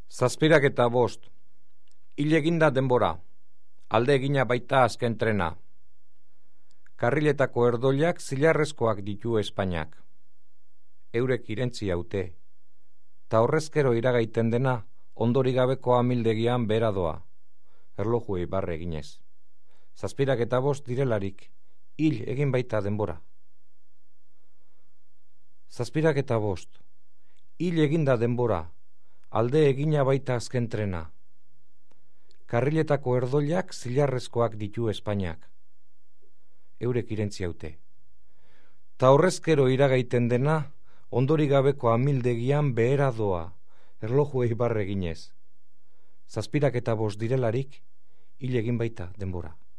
7:05. Hil eginda denbora. Alde egina baita azken trena. Karriletako erdoilak zilarrezkoak ditu Espainiak. Eurek irentzi haute. Ta horrezkero iragaiten dena, ondorik gabeko amildegian behera doa. Erlojuei barre eginez. 7:05 direlarik, hil egin baita denbora. 7:05. Hil eginda denbora. Alde egina baita azken trena. Karriletako erdoilak zilarrezkoak ditu Espainiak. Eurek irentzi haute. Ta horrezkero iragaiten dena, ondorik gabeko amildegian behera doa, erlojuei barre eginez. 7:05 direlarik, hil egin baita denbora.